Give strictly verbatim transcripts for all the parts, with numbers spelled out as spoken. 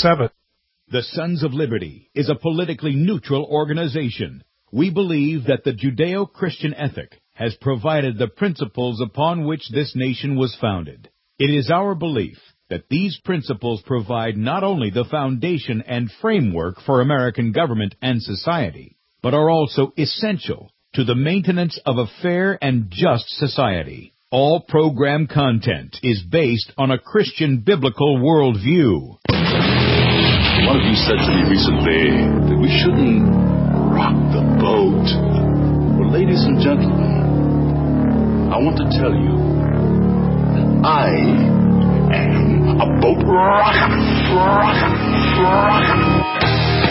seven. The Sons of Liberty is a politically neutral organization. We believe that the Judeo-Christian ethic has provided the principles upon which this nation was founded. It is our belief that these principles provide not only the foundation and framework for American government and society, but are also essential to the maintenance of a fair and just society. All program content is based on a Christian biblical worldview. One of you said to me recently that we shouldn't rock the boat. Well, ladies and gentlemen, I want to tell you that I am a boat rocker, rocker, rocker.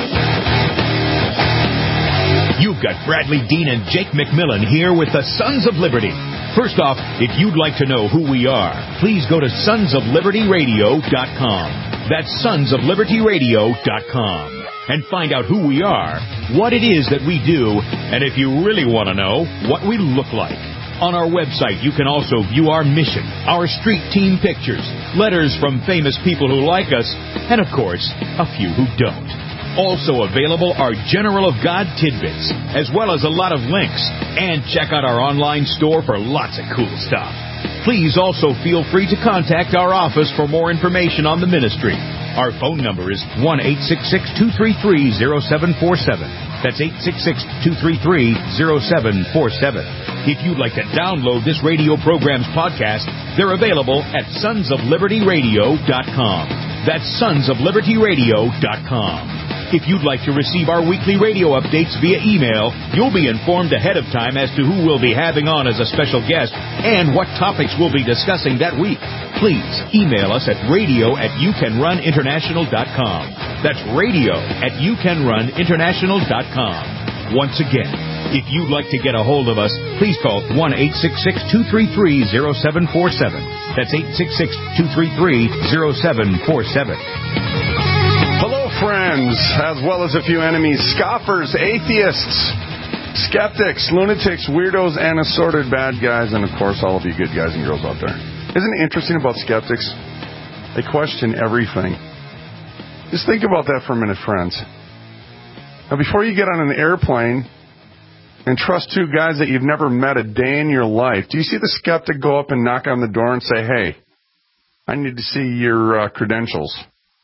You've got Bradley Dean and Jake McMillan here with the Sons of Liberty. First off, if you'd like to know who we are, please go to sons of liberty radio dot com. That's sons of liberty radio dot com. And find out who we are, what it is that we do, and if you really want to know, what we look like. On our website, you can also view our mission, our street team pictures, letters from famous people who like us, and of course, a few who don't. Also available are General of God tidbits, as well as a lot of links. And check out our online store for lots of cool stuff. Please also feel free to contact our office for more information on the ministry. Our phone number is one eight six six, two three three, zero seven four seven. That's eight six six, two three three, zero seven four seven. If you'd like to download this radio program's podcast, they're available at sons of liberty radio dot com. That's sons of liberty radio dot com. If you'd like to receive our weekly radio updates via email, you'll be informed ahead of time as to who we'll be having on as a special guest and what topics we'll be discussing that week. Please email us at radio at you can run international dot com. That's radio at you can run international dot com. Once again, if you'd like to get a hold of us, please call one eight six six, two three three, zero seven four seven. That's eight six six, two three three, zero seven four seven. Hello, friends, as well as a few enemies, scoffers, atheists, skeptics, lunatics, weirdos, and assorted bad guys, and, of course, all of you good guys and girls out there. Isn't it interesting about skeptics? They question everything. Just think about that for a minute, friends. Now, before you get on an airplane and trust two guys that you've never met a day in your life, do you see the skeptic go up and knock on the door and say, hey, I need to see your uh, credentials?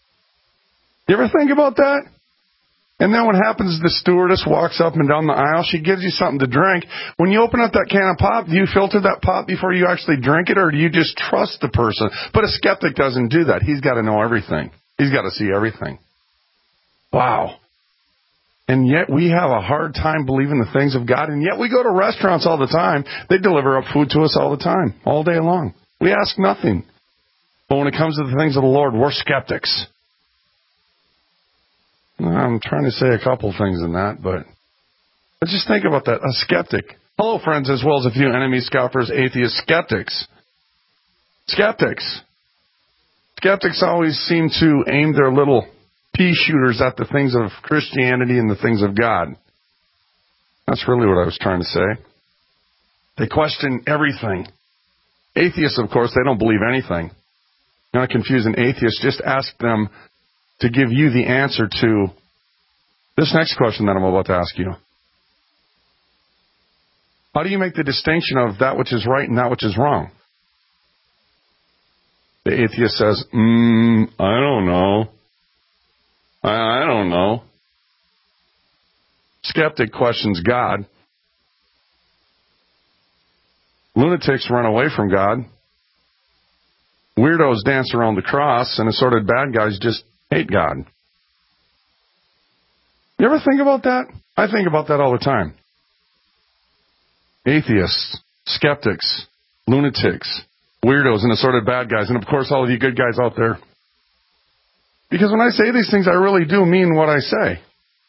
You ever think about that? And then what happens is the stewardess walks up and down the aisle. She gives you something to drink. When you open up that can of pop, do you filter that pop before you actually drink it, or do you just trust the person? But a skeptic doesn't do that. He's got to know everything. He's got to see everything. Wow. And yet we have a hard time believing the things of God, and yet we go to restaurants all the time. They deliver up food to us all the time, all day long. We ask nothing. But when it comes to the things of the Lord, we're skeptics. I'm trying to say a couple things in that, but, but just think about that. A skeptic. Hello, friends, as well as a few enemies, scoffers, atheists, skeptics. Skeptics. Skeptics always seem to aim their little pea shooters at the things of Christianity and the things of God. That's really what I was trying to say. They question everything. Atheists, of course, they don't believe anything. You're not confusing atheists. Just ask them to give you the answer to this next question that I'm about to ask you. How do you make the distinction of that which is right and that which is wrong? The atheist says, mm, I don't know. I, I don't know. Skeptic questions God. Lunatics run away from God. Weirdos dance around the cross, and assorted bad guys just hate God. You ever think about that? I think about that all the time. Atheists, skeptics, lunatics, weirdos, and assorted bad guys, and of course all of you good guys out there. Because when I say these things, I really do mean what I say.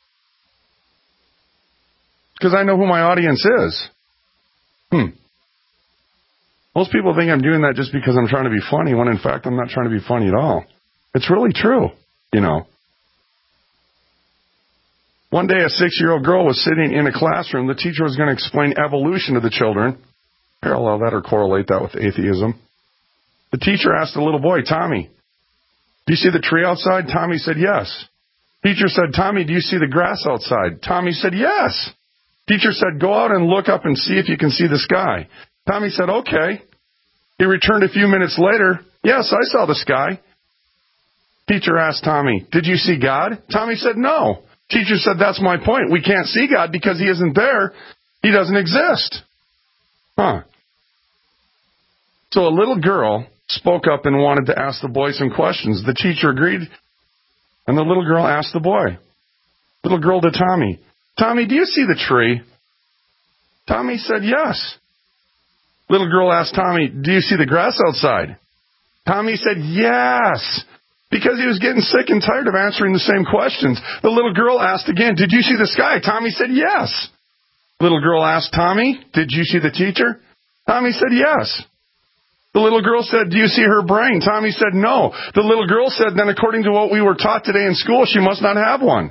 Because I know who my audience is. Hmm. Most people think I'm doing that just because I'm trying to be funny, when in fact I'm not trying to be funny at all. It's really true, you know. One day a six-year-old girl was sitting in a classroom. The teacher was going to explain evolution to the children. Parallel that or correlate that with atheism. The teacher asked the little boy, Tommy, Do you see the tree outside? Tommy said, yes. Teacher said, Tommy, do you see the grass outside? Tommy said, yes. Teacher said, go out and look up and see if you can see the sky. Tommy said, okay. He returned a few minutes later. Yes, I saw the sky. Teacher asked Tommy, did you see God? Tommy said, no. Teacher said, that's my point. We can't see God because he isn't there. He doesn't exist. Huh. So a little girl spoke up and wanted to ask the boy some questions. The teacher agreed, and the little girl asked the boy. Little girl to Tommy, Tommy, do you see the tree? Tommy said, yes. Little girl asked Tommy, do you see the grass outside? Tommy said, yes, because he was getting sick and tired of answering the same questions. The little girl asked again, did you see the sky? Tommy said, yes. Little girl asked Tommy, did you see the teacher? Tommy said, yes. The little girl said, do you see her brain? Tommy said, no. The little girl said, then according to what we were taught today in school, she must not have one.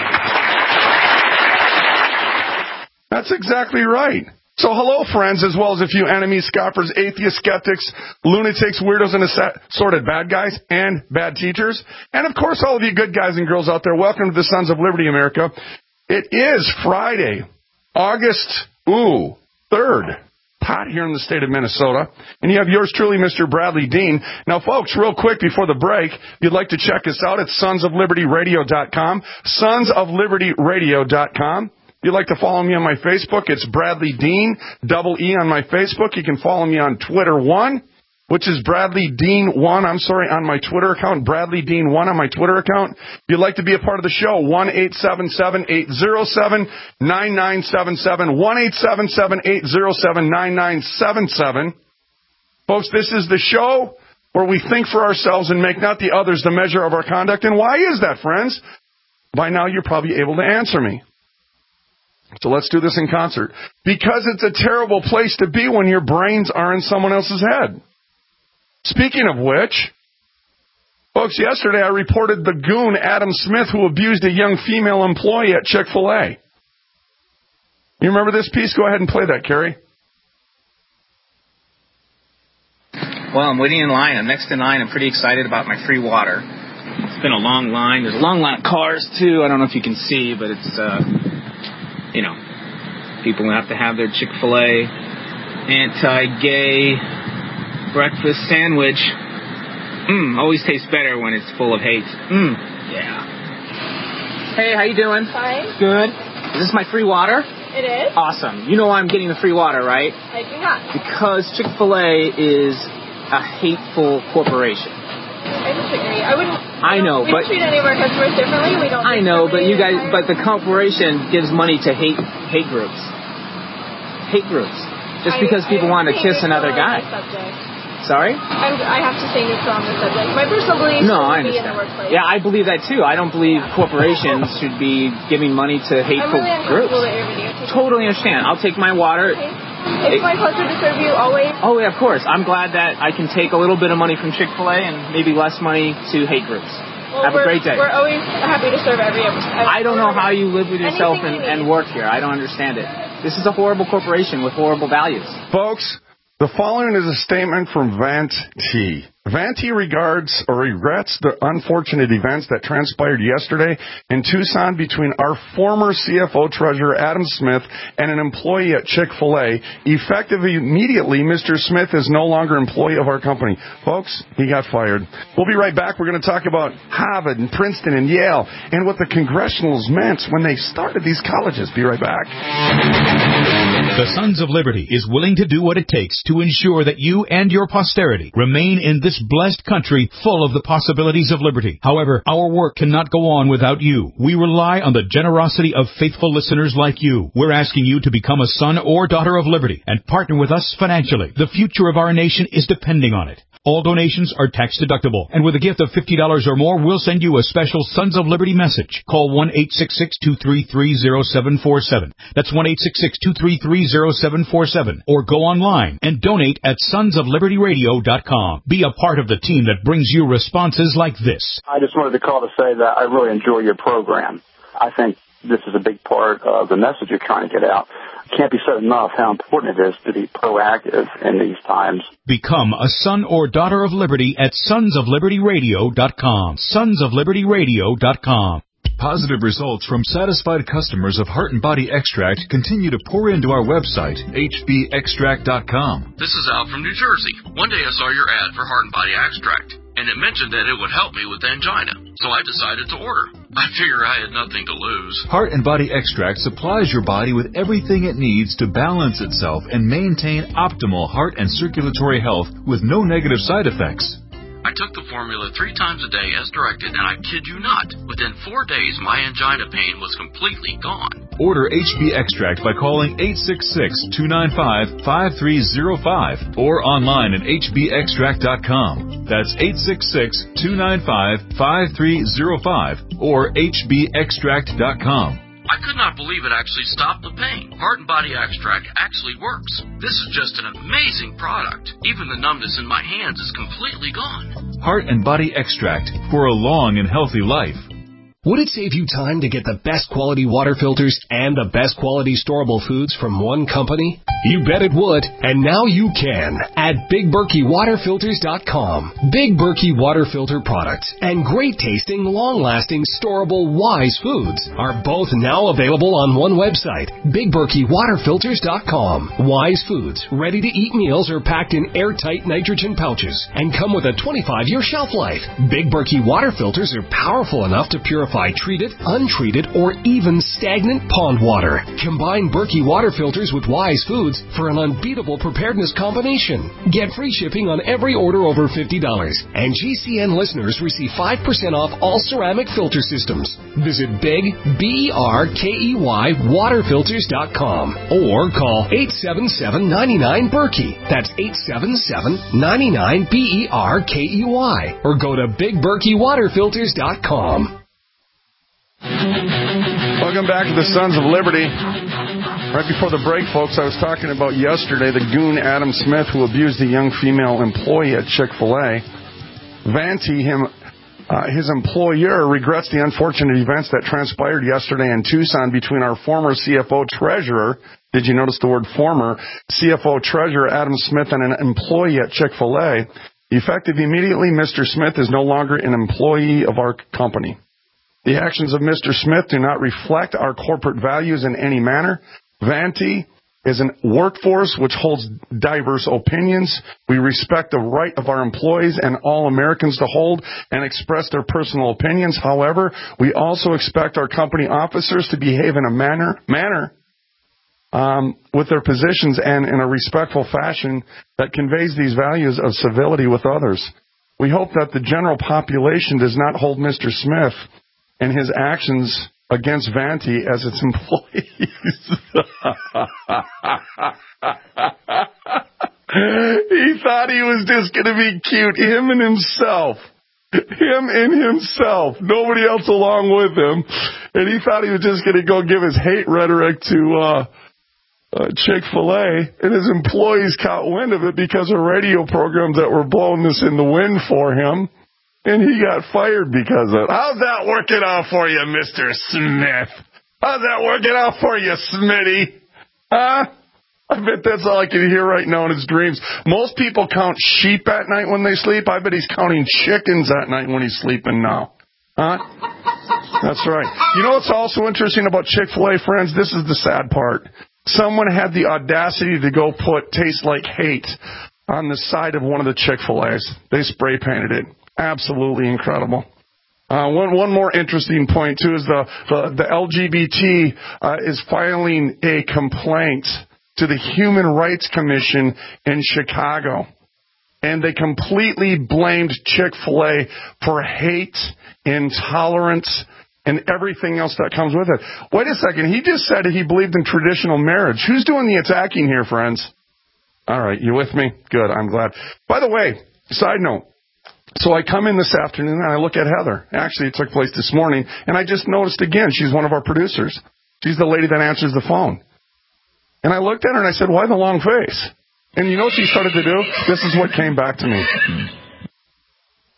That's exactly right. So hello, friends, as well as a few enemies, scoffers, atheists, skeptics, lunatics, weirdos, and assorted bad guys and bad teachers. And, of course, all of you good guys and girls out there, welcome to the Sons of Liberty, America. It is Friday, August, ooh, third. Hot here in the state of Minnesota. And you have yours truly, Mister Bradley Dean. Now, folks, real quick before the break, if you'd like to check us out, it's sons of liberty radio dot com, sons of liberty radio dot com. If you'd like to follow me on my Facebook, it's Bradley Dean, double E on my Facebook. You can follow me on Twitter one, which is Bradley Dean one, I'm sorry, on my Twitter account, Bradley Dean one on my Twitter account. If you'd like to be a part of the show, one eight seven seven, eight zero seven, nine nine seven seven, one eight seven seven, eight zero seven, nine nine seven seven. Folks, this is the show where we think for ourselves and make not the others the measure of our conduct. And why is that, friends? By now you're probably able to answer me. So let's do this in concert. Because it's a terrible place to be when your brains are in someone else's head. Speaking of which, folks, yesterday I reported the goon Adam Smith who abused a young female employee at Chick-fil-A. You remember this piece? Go ahead and play that, Carrie. Well, I'm waiting in line. I'm next in line. I'm pretty excited about my free water. It's been a long line. There's a long line of cars, too. I don't know if you can see, but it's, uh, you know, people have to have their Chick-fil-A anti-gay breakfast sandwich. Mmm, always tastes better when it's full of hate. Mmm, yeah. Hey, how you doing? Fine. Good. Is this my free water? It is. Awesome. You know why I'm getting the free water, right? I do not. Because Chick-fil-A is a hateful corporation. I disagree. I wouldn't. I know, we but don't treat any of our customers differently. We don't. I know, but you guys, but the corporation gives money to hate hate groups. Hate groups. Just I, because people I want to kiss another guy. Sorry? I'm, I have to say neutral on the subject. My personal belief no, I be in understand. the workplace. Yeah, I believe that too. I don't believe yeah. corporations should be giving money to hateful I'm really groups. That you're video. Totally understand. I'll take my water. Okay. It's it, my pleasure to serve you always. Oh, yeah, of course. I'm glad that I can take a little bit of money from Chick-fil-A and maybe less money to hate groups. Well, Have a great day. We're always happy to serve every every I don't know how you live with yourself and, you and work here. I don't understand it. This is a horrible corporation with horrible values. Folks, the following is a statement from Vant T. Vant T regards or regrets the unfortunate events that transpired yesterday in Tucson between our former C F O treasurer, Adam Smith, and an employee at Chick-fil-A. Effective immediately, Mister Smith is no longer employee of our company. Folks, he got fired. We'll be right back. We're going to talk about Harvard and Princeton and Yale and what the congressionals meant when they started these colleges. Be right back. The Sons of Liberty is willing to do what it takes to ensure that you and your posterity remain in this blessed country full of the possibilities of liberty. However, our work cannot go on without you. We rely on the generosity of faithful listeners like you. We're asking you to become a son or daughter of liberty and partner with us financially. The future of our nation is depending on it. All donations are tax deductible, and with a gift of fifty dollars or more, we'll send you a special Sons of Liberty message. Call one eight six six, two three three, zero seven four seven. That's one eight six six, two three three, zero seven four seven. Or go online and donate at sons of liberty radio dot com. Be a part of the team that brings you responses like this. I just wanted to call to say that I really enjoy your program. I think this is a big part of the message you're trying to get out. It can't be said enough how important it is to be proactive in these times. Become a son or daughter of liberty at sons of liberty radio dot com. sons of liberty radio dot com. Positive results from satisfied customers of Heart and Body Extract continue to pour into our website, H B extract dot com. This is Al from New Jersey. One day I saw your ad for Heart and Body Extract, and it mentioned that it would help me with angina, so I decided to order. I figure I had nothing to lose. Heart and Body Extract supplies your body with everything it needs to balance itself and maintain optimal heart and circulatory health with no negative side effects. I took the formula three times a day as directed, and I kid you not, within four days my angina pain was completely gone. Order H B Extract by calling eight six six, two nine five, five three zero five or online at H B extract dot com. That's eight six six, two nine five, five three zero five or H B extract dot com. I could not believe it actually stopped the pain. Heart and Body Extract actually works. This is just an amazing product. Even the numbness in my hands is completely gone. Heart and Body Extract for a long and healthy life. Would it save you time to get the best quality water filters and the best quality storable foods from one company? You bet it would, and now you can at Big Berkey Water Filters dot com. Big Berkey Water Filter products and great tasting, long-lasting, storable Wise foods are both now available on one website, Big Berkey Water Filters dot com. Wise foods, ready-to-eat meals are packed in airtight nitrogen pouches and come with a twenty-five year shelf life. Big Berkey Water Filters are powerful enough to purify treated, untreated, or even stagnant pond water. Combine Berkey water filters with Wise foods for an unbeatable preparedness combination. Get free shipping on every order over fifty dollars. And G C N listeners receive five percent off all ceramic filter systems. Visit Big, B E R K E Y, water filters dot com or call eight seven seven, nine nine, Berkey. That's eight seven seven, nine nine, B E R K E Y. Or go to Big Berkey Water Filters dot com. Welcome back to the Sons of Liberty. Right before the break, folks, I was talking about yesterday the goon Adam Smith who abused a young female employee at Chick-fil-A. Vantee, him, uh, his employer, regrets the unfortunate events that transpired yesterday in Tucson between our former C F O treasurer, did you notice the word former, C F O treasurer Adam Smith and an employee at Chick-fil-A. Effective immediately, Mister Smith is no longer an employee of our company. The actions of Mister Smith do not reflect our corporate values in any manner. Vantee is a workforce which holds diverse opinions. We respect the right of our employees and all Americans to hold and express their personal opinions. However, we also expect our company officers to behave in a manner, manner um, with their positions and in a respectful fashion that conveys these values of civility with others. We hope that the general population does not hold Mister Smith and his actions against Vantee as its employees. He thought he was just going to be cute. Him and himself. Him and himself. Nobody else along with him. And he thought he was just going to go give his hate rhetoric to uh, uh, Chick-fil-A. And his employees caught wind of it because of radio programs that were blowing this in the wind for him. And he got fired because of it. How's that working out for you, Mister Smith? How's that working out for you, Smitty? Huh? I bet that's all I can hear right now in his dreams. Most people count sheep at night when they sleep. I bet he's counting chickens at night when he's sleeping now. Huh? That's right. You know what's also interesting about Chick-fil-A, friends? This is the sad part. Someone had the audacity to go put "Tastes Like Hate" on the side of one of the Chick-fil-A's. They spray painted it. Absolutely incredible. Uh, one one more interesting point, too, is the, the, the L G B T uh, is filing a complaint to the Human Rights Commission in Chicago. And they completely blamed Chick-fil-A for hate, intolerance, and everything else that comes with it. Wait a second. He just said he believed in traditional marriage. Who's doing the attacking here, friends? All right. You with me? Good. I'm glad. By the way, side note. So I come in this afternoon and I look at Heather. Actually, it took place this morning, and I just noticed again, she's one of our producers. She's the lady that answers the phone. And I looked at her and I said, why the long face? And you know what she started to do? This is what came back to me.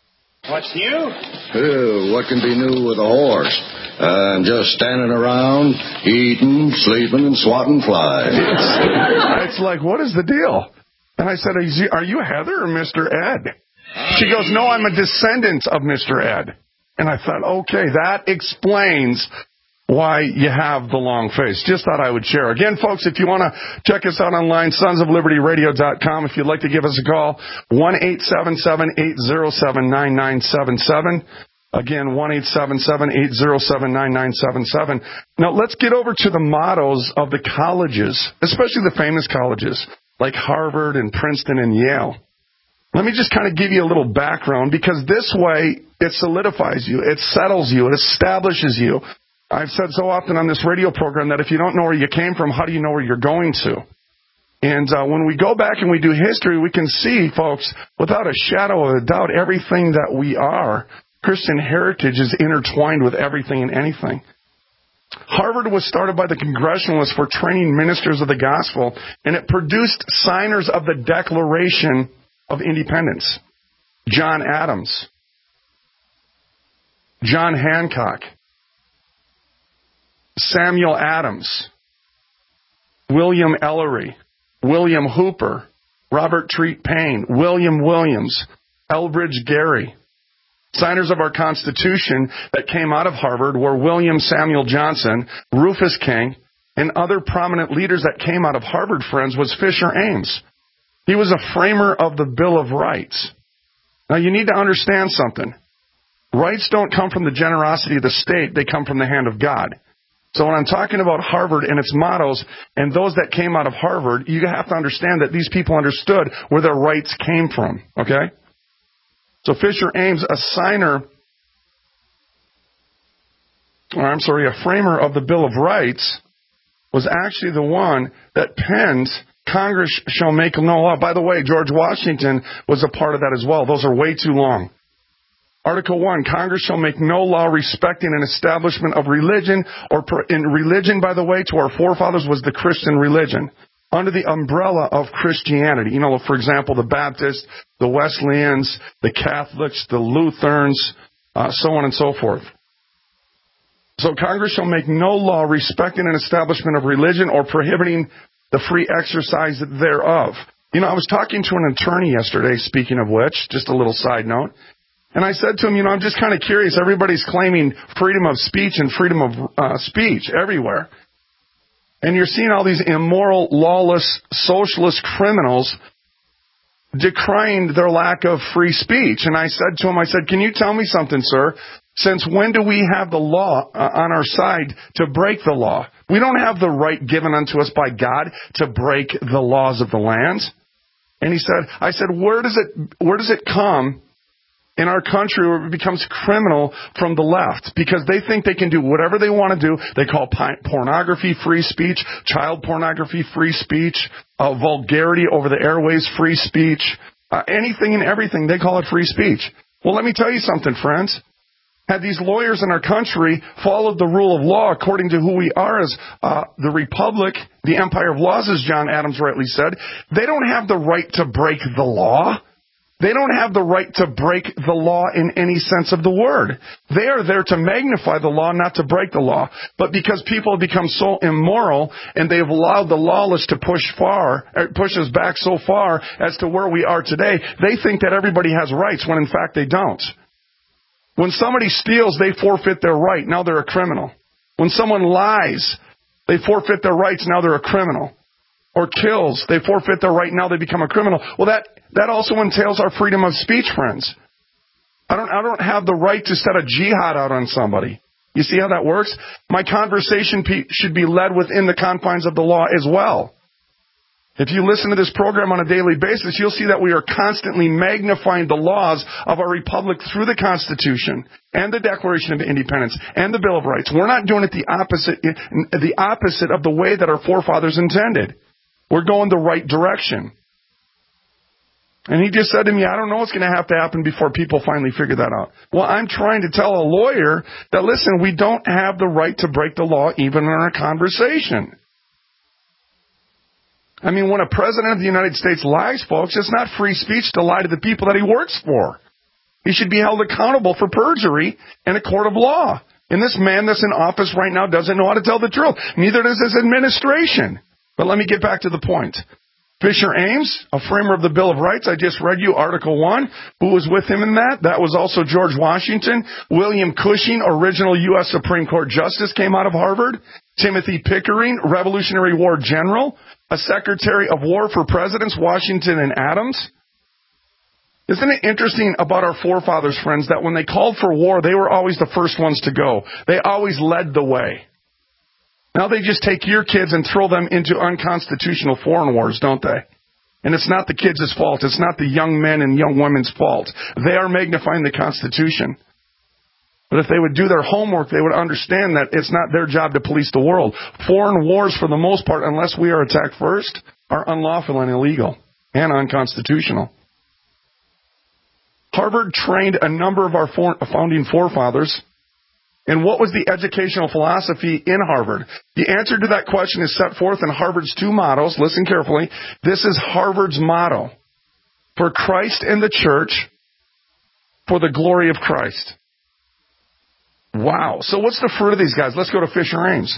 What's new? Oh, what can be new with a horse? I'm just standing around, eating, sleeping, and swatting flies. It's, it's like, what is the deal? And I said, are you Heather or Mister Ed? She goes, no, I'm a descendant of Mister Ed. And I thought, okay, that explains why you have the long face. Just thought I would share. Again, folks, if you want to check us out online, sons of liberty radio dot com. If you'd like to give us a call, one eight seven seven, eight zero seven, nine nine seven seven. Again, one eight seven seven, eight zero seven, nine nine seven seven. Now, let's get over to the mottos of the colleges, especially the famous colleges like Harvard and Princeton and Yale. Let me just kind of give you a little background, because this way it solidifies you, it settles you, it establishes you. I've said so often on this radio program that if you don't know where you came from, how do you know where you're going to? And uh, when we go back and we do history, we can see, folks, without a shadow of a doubt, everything that we are, Christian heritage is intertwined with everything and anything. Harvard was started by the Congressionalists for training ministers of the gospel, and it produced signers of the Declaration of Independence. John Adams, John Hancock, Samuel Adams, William Ellery, William Hooper, Robert Treat Paine, William Williams, Elbridge Gerry. Signers of our Constitution that came out of Harvard were William Samuel Johnson, Rufus King, and other prominent leaders that came out of Harvard, friends, was Fisher Ames. He was a framer of the Bill of Rights. Now, you need to understand something. Rights don't come from the generosity of the state. They come from the hand of God. So when I'm talking about Harvard and its mottos and those that came out of Harvard, you have to understand that these people understood where their rights came from, okay? So Fisher Ames, a signer, or I'm sorry, a framer of the Bill of Rights, was actually the one that penned Congress shall make no law. By the way, George Washington was a part of that as well. Those are way too long. Article one, Congress shall make no law respecting an establishment of religion, or in religion, by the way, to our forefathers was the Christian religion, under the umbrella of Christianity. You know, for example, the Baptists, the Wesleyans, the Catholics, the Lutherans, uh, so on and so forth. So Congress shall make no law respecting an establishment of religion or prohibiting the free exercise thereof. You know, I was talking to an attorney yesterday, speaking of which, just a little side note, and I said to him, you know, I'm just kind of curious. Everybody's claiming freedom of speech and freedom of uh, speech everywhere. And you're seeing all these immoral, lawless, socialist criminals decrying their lack of free speech. And I said to him, I said, can you tell me something, sir? Since when do we have the law uh, on our side to break the law? We don't have the right given unto us by God to break the laws of the land. And he said, I said, where does it, where does it come in our country where it becomes criminal from the left? Because they think they can do whatever they want to do. They call pornography free speech, child pornography free speech, uh, vulgarity over the airways free speech, uh, anything and everything, they call it free speech. Well, let me tell you something, friends. Had these lawyers in our country followed the rule of law according to who we are as uh, the republic, the empire of laws, as John Adams rightly said, they don't have the right to break the law. They don't have the right to break the law in any sense of the word. They are there to magnify the law, not to break the law. But because people have become so immoral and they have allowed the lawless to push far, push us back so far as to where we are today, they think that everybody has rights when in fact they don't. When somebody steals, they forfeit their right. Now they're a criminal. When someone lies, they forfeit their rights. Now they're a criminal. Or kills, they forfeit their right. Now they become a criminal. Well, that That also entails our freedom of speech, friends. I don't, I don't have the right to set a jihad out on somebody. You see how that works? My conversation pe- should be led within the confines of the law as well. If you listen to this program on a daily basis, you'll see that we are constantly magnifying the laws of our republic through the Constitution and the Declaration of Independence and the Bill of Rights. We're not doing it the opposite, the opposite of the way that our forefathers intended. We're going the right direction. And he just said to me, I don't know what's going to have to happen before people finally figure that out. Well, I'm trying to tell a lawyer that, listen, we don't have the right to break the law even in our conversation. I mean, when a president of the United States lies, folks, it's not free speech to lie to the people that he works for. He should be held accountable for perjury in a court of law. And this man that's in office right now doesn't know how to tell the truth. Neither does his administration. But let me get back to the point. Fisher Ames, a framer of the Bill of Rights, I just read you Article one. Who was with him in that? That was also George Washington. William Cushing, original U S Supreme Court Justice, came out of Harvard. Timothy Pickering, Revolutionary War General, a Secretary of War for Presidents, Washington and Adams. Isn't it interesting about our forefathers, friends, that when they called for war, they were always the first ones to go. They always led the way. Now they just take your kids and throw them into unconstitutional foreign wars, don't they? And it's not the kids' fault. It's not the young men and young women's fault. They are magnifying the Constitution. But if they would do their homework, they would understand that it's not their job to police the world. Foreign wars, for the most part, unless we are attacked first, are unlawful and illegal and unconstitutional. Harvard trained a number of our founding forefathers. And what was the educational philosophy in Harvard? The answer to that question is set forth in Harvard's two mottos. Listen carefully. This is Harvard's motto. For Christ and the church, for the glory of Christ. Wow. So what's the fruit of these guys? Let's go to Fisher Ames.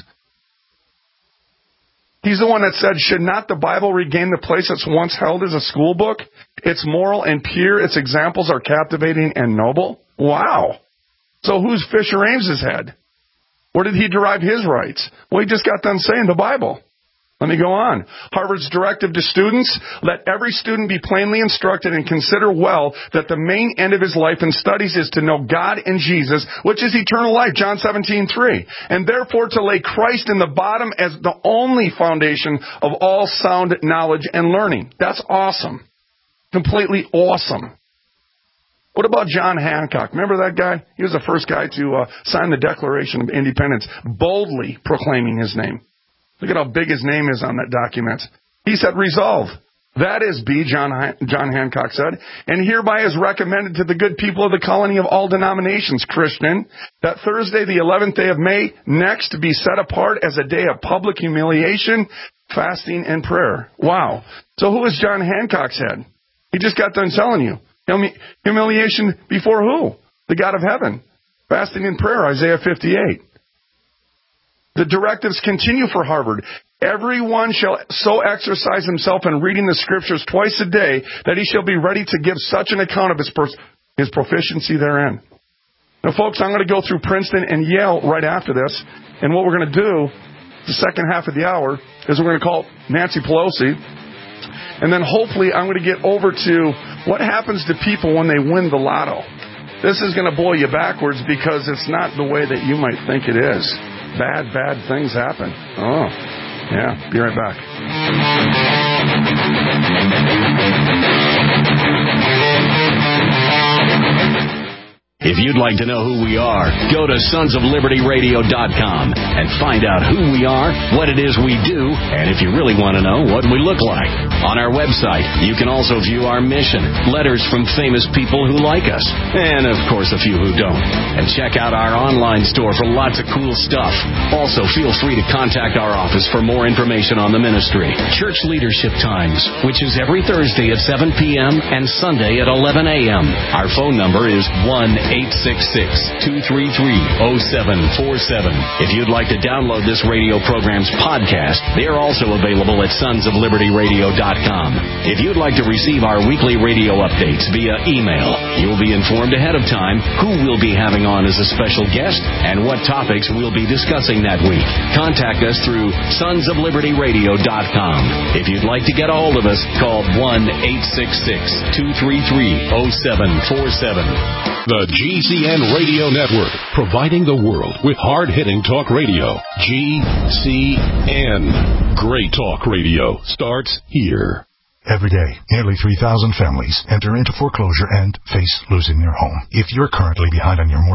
He's the one that said, should not the Bible regain the place it's once held as a school book? It's moral and pure. Its examples are captivating and noble. Wow. So who's Fisher Ames's head? Where did he derive his rights? Well, he just got done saying the Bible. Let me go on. Harvard's directive to students, let every student be plainly instructed and consider well that the main end of his life and studies is to know God and Jesus, which is eternal life, John seventeen three, and therefore to lay Christ in the bottom as the only foundation of all sound knowledge and learning. That's awesome. Completely awesome. What about John Hancock? Remember that guy? He was the first guy to uh, sign the Declaration of Independence, boldly proclaiming his name. Look at how big his name is on that document. He said, resolve. That is be, John, John Hancock said, and hereby is recommended to the good people of the colony of all denominations, Christian, that Thursday, the eleventh day of May, next be set apart as a day of public humiliation, fasting, and prayer. Wow. So who is John Hancock's head? He just got done telling you. Humiliation before who? The God of heaven. Fasting and prayer, Isaiah fifty-eight. The directives continue for Harvard. Everyone shall so exercise himself in reading the Scriptures twice a day that he shall be ready to give such an account of his, pers- his proficiency therein. Now, folks, I'm going to go through Princeton and Yale right after this. And what we're going to do, the second half of the hour, is we're going to call Nancy Pelosi. And then hopefully I'm going to get over to what happens to people when they win the lotto. This is going to blow you backwards because it's not the way that you might think it is. Bad, bad things happen. Oh, yeah. Be right back. If you'd like to know who we are, go to sons of liberty radio dot com and find out who we are, what it is we do, and if you really want to know, what we look like. On our website, you can also view our mission, letters from famous people who like us, and of course a few who don't. And check out our online store for lots of cool stuff. Also, feel free to contact our office for more information on the ministry. Church Leadership Times, which is every Thursday at seven p.m. and Sunday at eleven a.m. Our phone number is one eight six six, two three three, zero seven four seven. If you'd like to download this radio program's podcast, they are also available at sons of liberty radio dot com. If you'd like to receive our weekly radio updates via email, you'll be informed ahead of time who we'll be having on as a special guest and what topics we'll be discussing that week. Contact us through sons of liberty radio dot com. If you'd like to get a hold of us, call one eight six six, two three three, zero seven four seven. The G C N Radio Network, providing the world with hard-hitting talk radio. G C N. Great talk radio starts here. Every day, nearly three thousand families enter into foreclosure and face losing their home. If you're currently behind on your mortgage,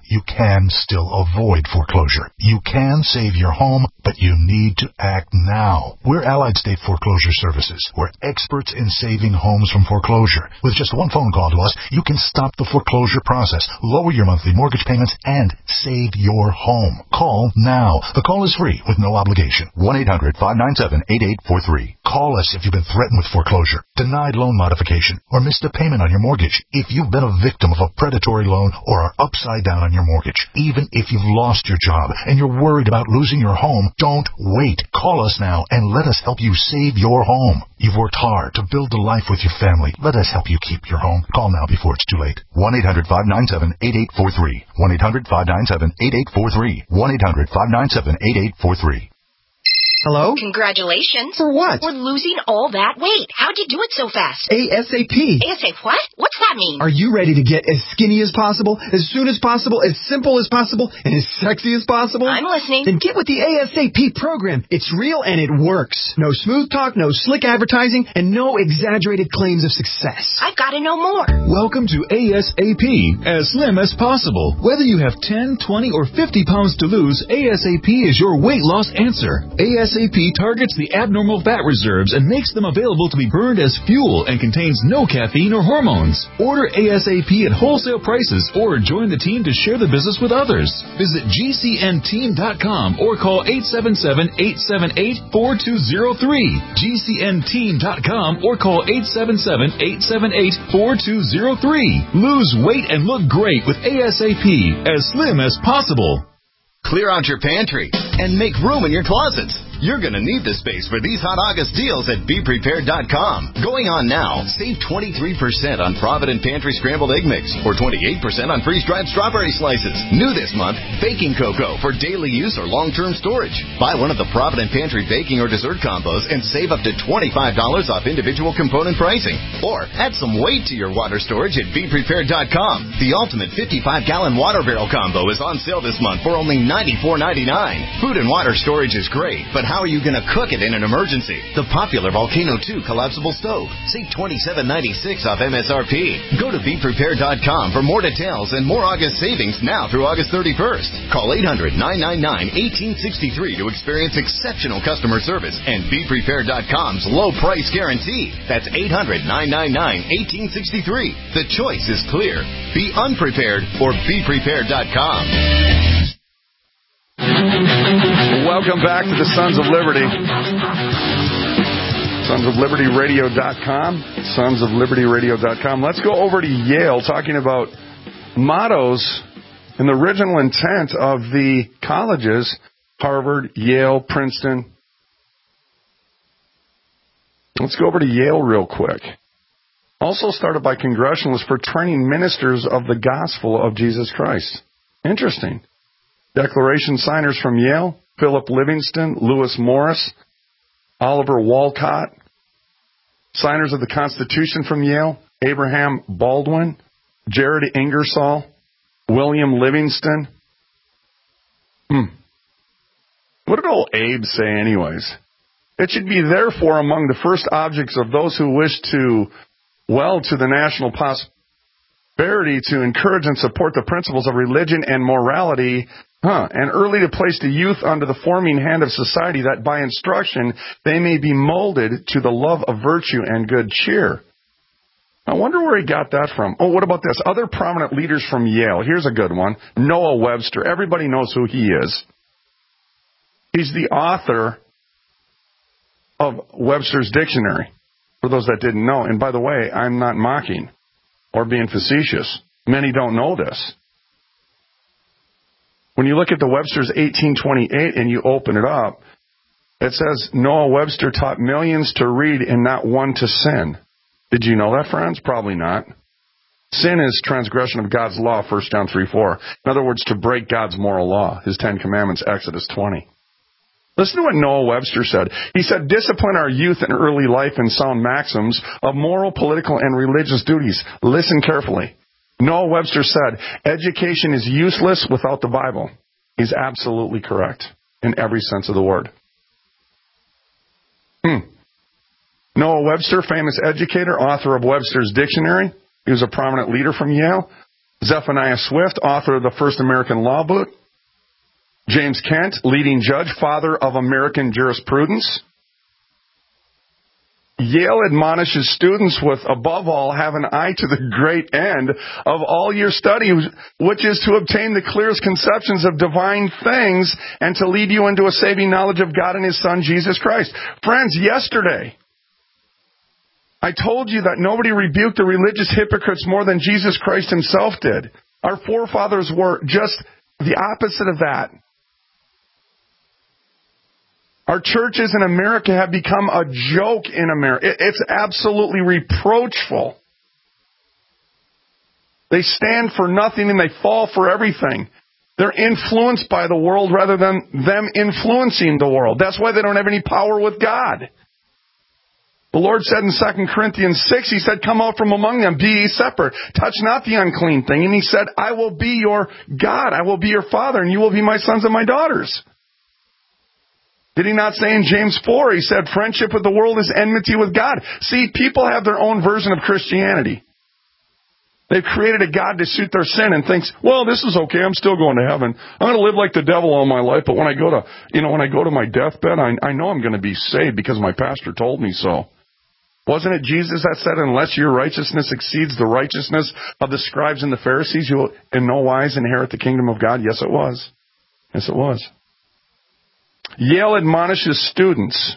you can still avoid foreclosure. You can save your home, but you need to act now. We're Allied State Foreclosure Services. We're experts in saving homes from foreclosure. With just one phone call to us, you can stop the foreclosure process, lower your monthly mortgage payments, and save your home. Call now. The call is free with no obligation. one eight hundred five nine seven eight eight four three. Call us if you've been threatened with foreclosure, denied loan modification, or missed a payment on your mortgage. If you've been a victim of a predatory loan or are upside down on your mortgage, even if you've lost your job and you're worried about losing your home, don't wait. Call us now and let us help you save your home. You've worked hard to build a life with your family. Let us help you keep your home. Call now before it's too late. one eight hundred five nine seven eight eight four three. one eight hundred five nine seven eight eight four three. one eight hundred five nine seven eight eight four three. Hello? Congratulations. For what? For losing all that weight. How'd you do it so fast? ASAP. ASAP what? What's that mean? Are you ready to get as skinny as possible, as soon as possible, as simple as possible, and as sexy as possible? I'm listening. Then get with the ASAP program. It's real and it works. No smooth talk, no slick advertising, and no exaggerated claims of success. I've got to know more. Welcome to ASAP, as slim as possible. Whether you have ten, twenty, or fifty pounds to lose, ASAP is your weight loss answer. ASAP targets the abnormal fat reserves and makes them available to be burned as fuel and contains no caffeine or hormones. Order ASAP at wholesale prices or join the team to share the business with others. Visit G C N team dot com or call eight seven seven, eight seven eight, four two zero three. G C N team dot com or call eight seven seven, eight seven eight, four two zero three. Lose weight and look great with ASAP, as slim as possible. Clear out your pantry and make room in your closets. You're going to need the space for these hot August deals at be prepared dot com. Going on now, save twenty-three percent on Provident Pantry Scrambled Egg Mix or twenty-eight percent on freeze-dried strawberry slices. New this month, baking cocoa for daily use or long-term storage. Buy one of the Provident Pantry baking or dessert combos and save up to twenty-five dollars off individual component pricing. Or add some weight to your water storage at be prepared dot com. The ultimate fifty-five gallon water barrel combo is on sale this month for only ninety-four ninety-nine. Food and water storage is great, but how are you going to cook it in an emergency? The popular Volcano two collapsible stove. Save twenty-seven ninety-six off M S R P. Go to be prepared dot com for more details and more August savings now through August thirty-first. Call eight hundred, nine nine nine, one eight six three to experience exceptional customer service and be prepared dot com's low price guarantee. That's eight hundred, nine nine nine, one eight six three. The choice is clear. Be unprepared or be prepared dot com. Welcome back to the Sons of Liberty. Sons of Liberty Radio dot com. Sons of Liberty Radio dot com. Let's go over to Yale, talking about mottos and the original intent of the colleges, Harvard, Yale, Princeton. Let's go over to Yale real quick. Also started by Congressionalists for training ministers of the gospel of Jesus Christ. Interesting. Declaration signers from Yale, Philip Livingston, Lewis Morris, Oliver Wolcott. Signers of the Constitution from Yale, Abraham Baldwin, Jared Ingersoll, William Livingston. Hmm. What did old Abe say anyways? It should be therefore among the first objects of those who wish to well to the national prosperity to encourage and support the principles of religion and morality, huh, and early to place the youth under the forming hand of society, that by instruction they may be molded to the love of virtue and good cheer. I wonder where he got that from. Oh, what about this? Other prominent leaders from Yale. Here's a good one. Noah Webster. Everybody knows who he is. He's the author of Webster's Dictionary, for those that didn't know. And by the way, I'm not mocking or being facetious. Many don't know this. When you look at the Webster's eighteen twenty-eight and you open it up, it says Noah Webster taught millions to read and not one to sin. Did you know that, friends? Probably not. Sin is transgression of God's law, First John three four. In other words, to break God's moral law, his Ten Commandments, Exodus twenty. Listen to what Noah Webster said. He said, discipline our youth in early life in sound maxims of moral, political, and religious duties. Listen carefully. Noah Webster said, education is useless without the Bible. He's absolutely correct in every sense of the word. Hmm. Noah Webster, famous educator, author of Webster's Dictionary. He was a prominent leader from Yale. Zephaniah Swift, author of the first American law book. James Kent, leading judge, father of American jurisprudence. Yale admonishes students with, above all, have an eye to the great end of all your study, which is to obtain the clearest conceptions of divine things and to lead you into a saving knowledge of God and His Son, Jesus Christ. Friends, yesterday, I told you that nobody rebuked the religious hypocrites more than Jesus Christ Himself did. Our forefathers were just the opposite of that. Our churches in America have become a joke in America. It's absolutely reproachful. They stand for nothing and they fall for everything. They're influenced by the world rather than them influencing the world. That's why they don't have any power with God. The Lord said in Second Corinthians six, He said, come out from among them, be ye separate. Touch not the unclean thing. And He said, I will be your God. I will be your Father, and you will be my sons and my daughters. Did He not say in James four, He said, friendship with the world is enmity with God. See, people have their own version of Christianity. They've created a God to suit their sin and thinks, well, this is okay, I'm still going to heaven. I'm going to live like the devil all my life, but when I go to, you know, when I go to my deathbed, I, I know I'm going to be saved because my pastor told me so. Wasn't it Jesus that said, unless your righteousness exceeds the righteousness of the scribes and the Pharisees, you will in no wise inherit the kingdom of God? Yes, it was. Yes, it was. Yale admonishes students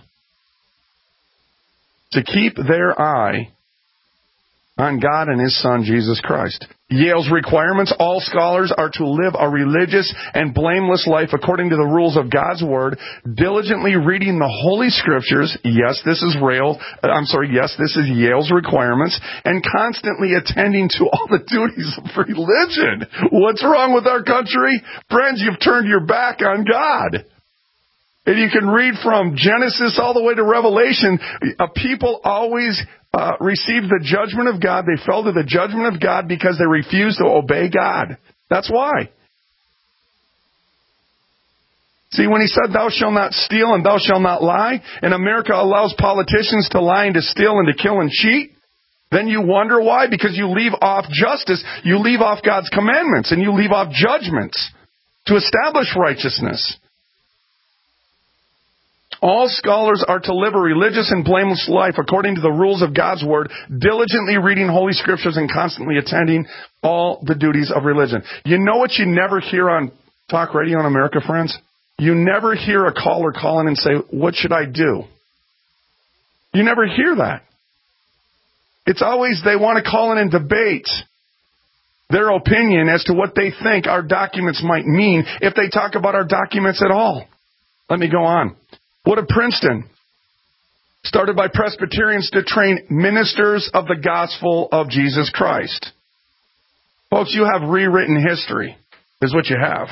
to keep their eye on God and His Son, Jesus Christ. Yale's requirements, all scholars are to live a religious and blameless life according to the rules of God's Word, diligently reading the Holy Scriptures. Yes, this is Yale, I'm sorry, yes, this is Yale's requirements, and constantly attending to all the duties of religion. What's wrong with our country? Friends, you've turned your back on God. And you can read from Genesis all the way to Revelation. A people always uh, received the judgment of God. They fell to the judgment of God because they refused to obey God. That's why. See, when He said, thou shalt not steal and thou shalt not lie, and America allows politicians to lie and to steal and to kill and cheat, then you wonder why? Because you leave off justice, you leave off God's commandments, and you leave off judgments to establish righteousness. All scholars are to live a religious and blameless life according to the rules of God's Word, diligently reading Holy Scriptures and constantly attending all the duties of religion. You know what you never hear on talk radio in America, friends? You never hear a caller call in and say, what should I do? You never hear that. It's always they want to call in and debate their opinion as to what they think our documents might mean if they talk about our documents at all. Let me go on. What of Princeton? Started by Presbyterians to train ministers of the gospel of Jesus Christ. Folks, you have rewritten history, is what you have.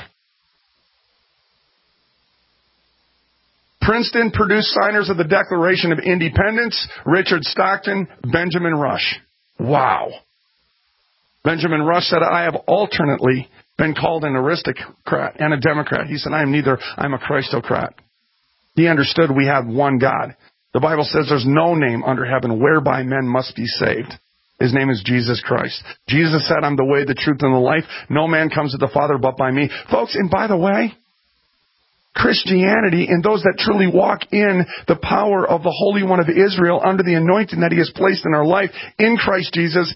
Princeton produced signers of the Declaration of Independence, Richard Stockton, Benjamin Rush. Wow. Benjamin Rush said, I have alternately been called an aristocrat and a Democrat. He said, I am neither, I'm a Christocrat. He understood we have one God. The Bible says there's no name under heaven whereby men must be saved. His name is Jesus Christ. Jesus said, I'm the way, the truth, and the life. No man comes to the Father but by me. Folks, and by the way, Christianity and those that truly walk in the power of the Holy One of Israel under the anointing that He has placed in our life in Christ Jesus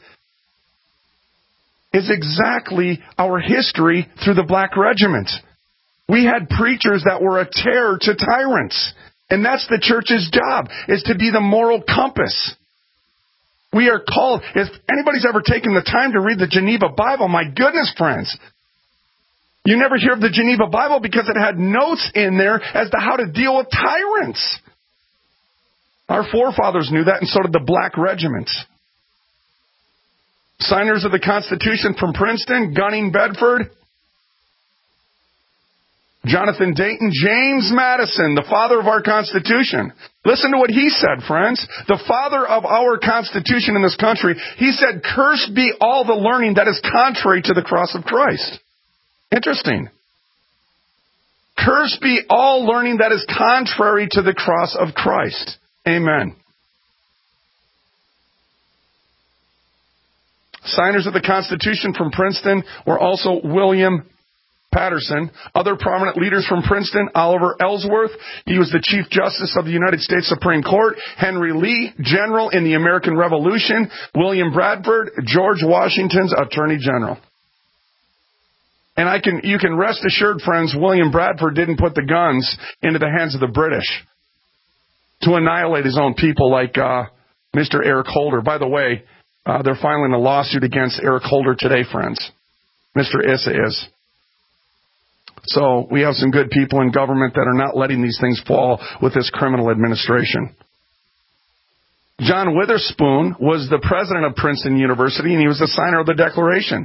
is exactly our history through the Black Regiment. We had preachers that were a terror to tyrants. And that's the church's job, is to be the moral compass. We are called, if anybody's ever taken the time to read the Geneva Bible, my goodness, friends, you never hear of the Geneva Bible because it had notes in there as to how to deal with tyrants. Our forefathers knew that, and so did the Black Regiments. Signers of the Constitution from Princeton, Gunning Bedford, Jonathan Dayton, James Madison, the father of our Constitution. Listen to what he said, friends. The father of our Constitution in this country, he said, cursed be all the learning that is contrary to the cross of Christ. Interesting. Cursed be all learning that is contrary to the cross of Christ. Amen. Signers of the Constitution from Princeton were also William Patterson. Other prominent leaders from Princeton, Oliver Ellsworth. He was the Chief Justice of the United States Supreme Court. Henry Lee, General in the American Revolution. William Bradford, George Washington's Attorney General. And I can, you can rest assured, friends, William Bradford didn't put the guns into the hands of the British to annihilate his own people like uh, Mister Eric Holder. By the way, uh, they're filing a lawsuit against Eric Holder today, friends. Mister Issa is. So we have some good people in government that are not letting these things fall with this criminal administration. John Witherspoon was the president of Princeton University, and he was the signer of the Declaration.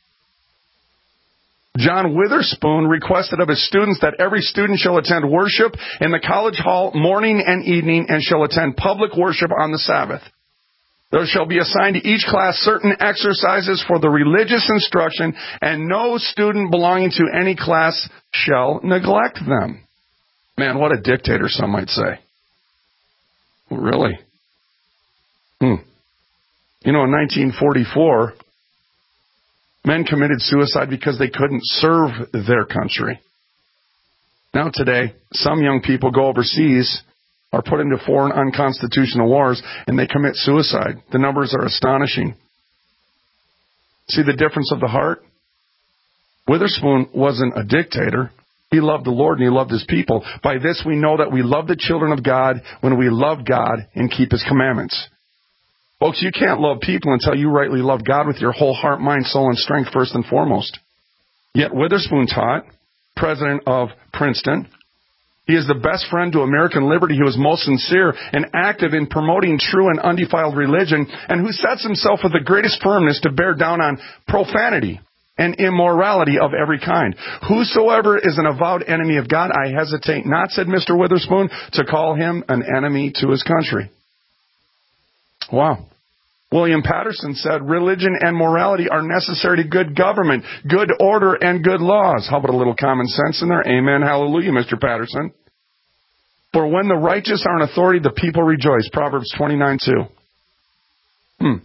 John Witherspoon requested of his students that every student shall attend worship in the college hall morning and evening and shall attend public worship on the Sabbath. There shall be assigned to each class certain exercises for the religious instruction, and no student belonging to any class shall neglect them. Man, what a dictator, some might say. Really? Hmm. You know, in nineteen forty-four, men committed suicide because they couldn't serve their country. Now today, some young people go overseas, are put into foreign unconstitutional wars, and they commit suicide. The numbers are astonishing. See the difference of the heart? Witherspoon wasn't a dictator. He loved the Lord and he loved his people. By this we know that we love the children of God when we love God and keep his commandments. Folks, you can't love people until you rightly love God with your whole heart, mind, soul, and strength first and foremost. Yet Witherspoon taught, president of Princeton, he is the best friend to American liberty who is most sincere and active in promoting true and undefiled religion, and who sets himself with the greatest firmness to bear down on profanity and immorality of every kind. Whosoever is an avowed enemy of God, I hesitate not, said Mister Witherspoon, to call him an enemy to his country. Wow. William Patterson said, religion and morality are necessary to good government, good order, and good laws. How about a little common sense in there? Amen. Hallelujah, Mister Patterson. For when the righteous are in authority, the people rejoice. Proverbs twenty-nine two. Hmm.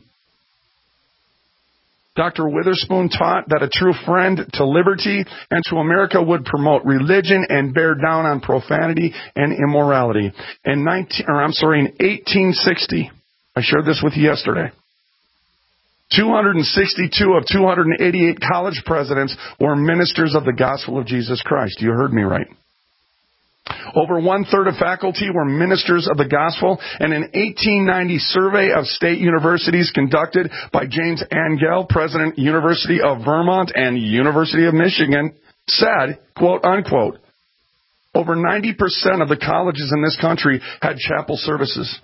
Doctor Witherspoon taught that a true friend to liberty and to America would promote religion and bear down on profanity and immorality. In nineteen, or I'm sorry, in eighteen sixty, I shared this with you yesterday, two hundred sixty-two of two hundred eighty-eight college presidents were ministers of the gospel of Jesus Christ. You heard me right. Over one-third of faculty were ministers of the gospel, and an eighteen ninety survey of state universities conducted by James Angell, President, University of Vermont and University of Michigan, said, quote, unquote, over ninety percent of the colleges in this country had chapel services.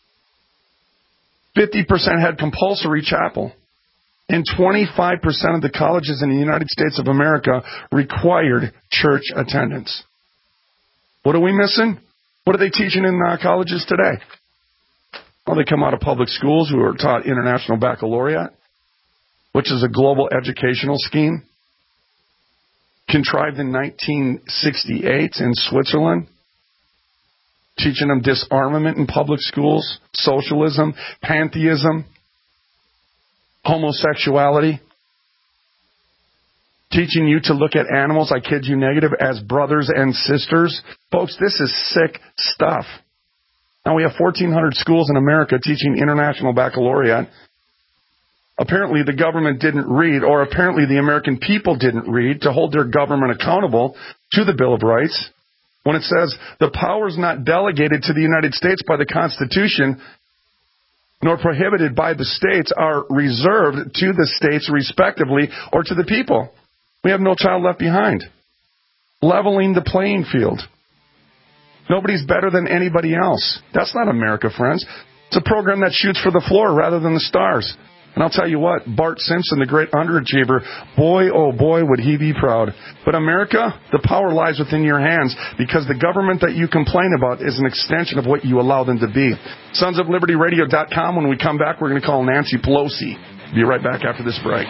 fifty percent had compulsory chapel, and twenty-five percent of the colleges in the United States of America required church attendance. What are we missing? What are they teaching in uh, colleges today? Well, they come out of public schools who are taught International Baccalaureate, which is a global educational scheme contrived in nineteen sixty-eight in Switzerland, teaching them disarmament in public schools, socialism, pantheism, homosexuality, teaching you to look at animals, I kid you negative, as brothers and sisters. Folks, this is sick stuff. Now, we have fourteen hundred schools in America teaching International Baccalaureate. Apparently, the government didn't read, or apparently the American people didn't read to hold their government accountable to the Bill of Rights. When it says, the powers not delegated to the United States by the Constitution, nor prohibited by the states, are reserved to the states respectively, or to the people. We have no child left behind. Leveling the playing field. Nobody's better than anybody else. That's not America, friends. It's a program that shoots for the floor rather than the stars. And I'll tell you what, Bart Simpson, the great underachiever, boy, oh boy, would he be proud. But America, the power lies within your hands, because the government that you complain about is an extension of what you allow them to be. sons of liberty radio dot com. When we come back, we're going to call Nancy Pelosi. Be right back after this break.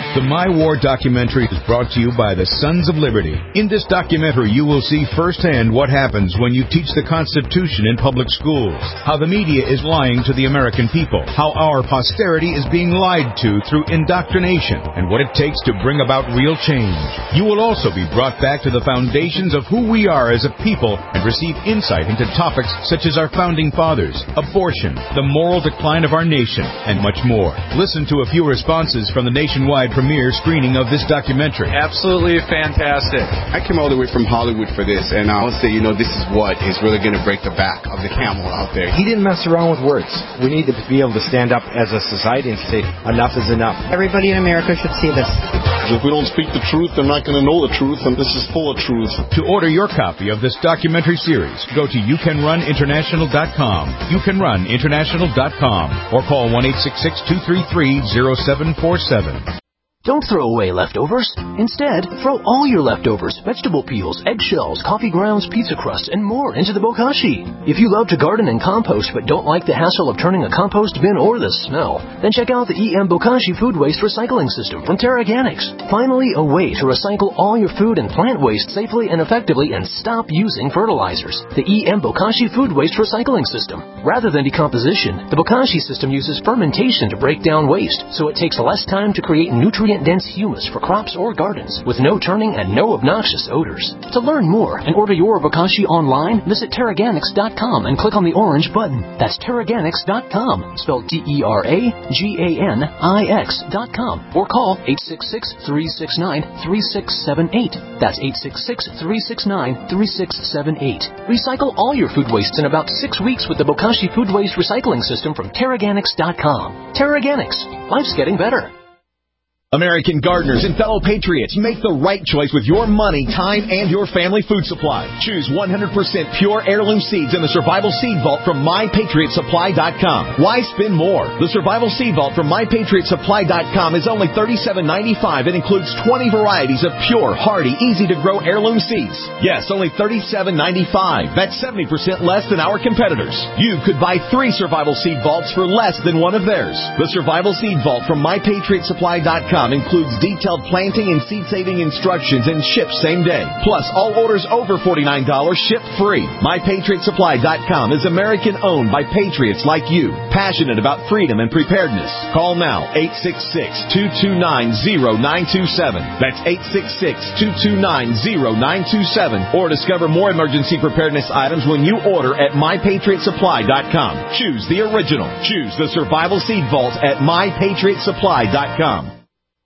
The My War documentary is brought to you by the Sons of Liberty. In this documentary, you will see firsthand what happens when you teach the Constitution in public schools, how the media is lying to the American people, how our posterity is being lied to through indoctrination, and what it takes to bring about real change. You will also be brought back to the foundations of who we are as a people and receive insight into topics such as our founding fathers, abortion, the moral decline of our nation, and much more. Listen to a few responses from the nationwide premiere screening of this documentary. Absolutely fantastic. I came all the way from Hollywood for this, and I would say, you know, this is what is really going to break the back of the camel out there. He didn't mess around with words. We need to be able to stand up as a society and say, enough is enough. Everybody in America should see this. If we don't speak the truth, they're not going to know the truth, and this is full of truth. To order your copy of this documentary series, go to you can run international dot com, you can run international dot com, or call one eight six six, two three three, zero seven four seven. Don't throw away leftovers. Instead, throw all your leftovers, vegetable peels, eggshells, coffee grounds, pizza crusts, and more into the bokashi. If you love to garden and compost but don't like the hassle of turning a compost bin or the smell, then check out the E M Bokashi Food Waste Recycling System from Terraganics. Finally, a way to recycle all your food and plant waste safely and effectively and stop using fertilizers. The E M Bokashi Food Waste Recycling System. Rather than decomposition, the Bokashi system uses fermentation to break down waste, so it takes less time to create nutrient-dense humus for crops or gardens, with no turning and no obnoxious odors. To learn more and order your Bokashi online, visit Terraganics dot com and click on the orange button. That's Terraganics dot com, spelled T E R A G A N I X dot com, or call eight six six, three six nine, three six seven eight. That's eight six six, three six nine, three six seven eight. Recycle all your food wastes in about six weeks with the Bokashi Food Waste Recycling System from Terraganics dot com. Terraganics. Life's getting better. American gardeners and fellow patriots, make the right choice with your money, time, and your family food supply. Choose one hundred percent pure heirloom seeds in the Survival Seed Vault from my patriot supply dot com. Why spend more? The Survival Seed Vault from my patriot supply dot com is only thirty-seven ninety-five and includes twenty varieties of pure, hardy, easy-to-grow heirloom seeds. Yes, only thirty-seven ninety-five. That's seventy percent less than our competitors. You could buy three Survival Seed Vaults for less than one of theirs. The Survival Seed Vault from my patriot supply dot com includes detailed planting and seed-saving instructions and ships same day. Plus, all orders over forty-nine dollars ship free. my patriot supply dot com is American-owned by patriots like you, passionate about freedom and preparedness. Call now, eight six six, two two nine, zero nine two seven. That's eight six six, two two nine, zero nine two seven. Or discover more emergency preparedness items when you order at my patriot supply dot com. Choose the original. Choose the Survival Seed Vault at my patriot supply dot com.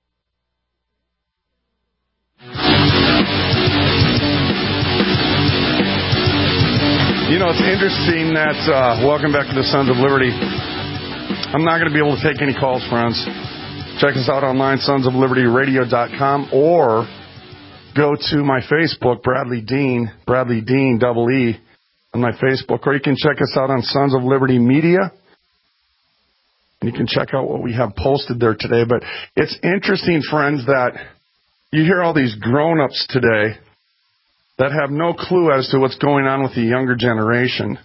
You know, it's interesting that, uh, welcome back to the Sons of Liberty. I'm not going to be able to take any calls, friends. Check us out online, sons of liberty radio dot com, or go to my Facebook, Bradley Dean, Bradley Dean, double E, on my Facebook, or you can check us out on Sons of Liberty Media. And you can check out what we have posted there today. But it's interesting, friends, that you hear all these grown-ups today that have no clue as to what's going on with the younger generation.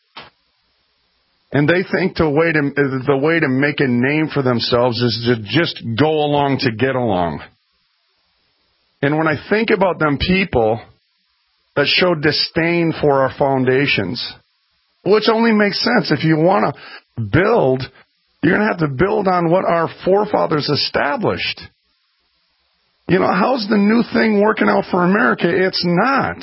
And they think the way to, the way to make a name for themselves is to just go along to get along. And when I think about them people that show disdain for our foundations, which only makes sense. If you want to build, you're going to have to build on what our forefathers established. You know, how's the new thing working out for America? It's not.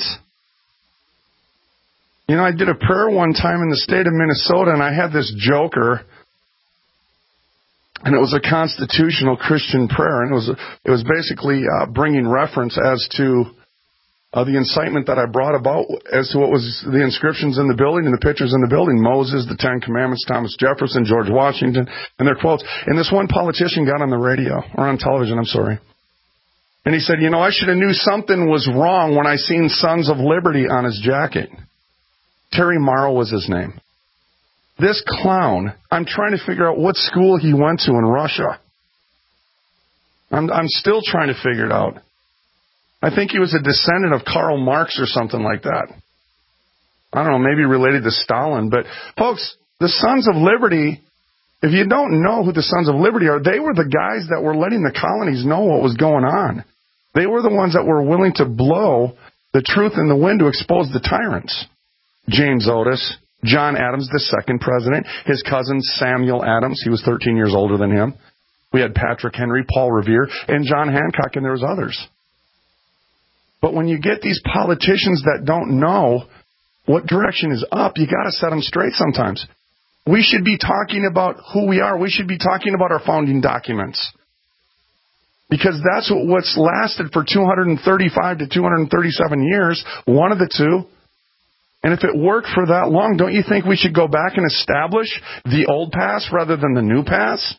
You know, I did a prayer one time in the state of Minnesota, and I had this joker, and it was a constitutional Christian prayer, and it was it was basically uh, bringing reference as to uh, the incitement that I brought about as to what was the inscriptions in the building and the pictures in the building: Moses, the Ten Commandments, Thomas Jefferson, George Washington, and their quotes. And this one politician got on the radio, or on television, I'm sorry. And he said, you know, I should have knew something was wrong when I seen Sons of Liberty on his jacket. Terry Morrow was his name. This clown, I'm trying to figure out what school he went to in Russia. I'm, I'm still trying to figure it out. I think he was a descendant of Karl Marx or something like that. I don't know, maybe related to Stalin. But, folks, the Sons of Liberty If you don't know who the Sons of Liberty are, they were the guys that were letting the colonies know what was going on. They were the ones that were willing to blow the truth in the wind to expose the tyrants. James Otis, John Adams, the second president, his cousin Samuel Adams, he was thirteen years older than him. We had Patrick Henry, Paul Revere, and John Hancock, and there was others. But when you get these politicians that don't know what direction is up, you got to set them straight sometimes. We should be talking about who we are. We should be talking about our founding documents. Because that's what, what's lasted for two hundred thirty-five to two hundred thirty-seven years, one of the two. And if it worked for that long, don't you think we should go back and establish the old pass rather than the new pass?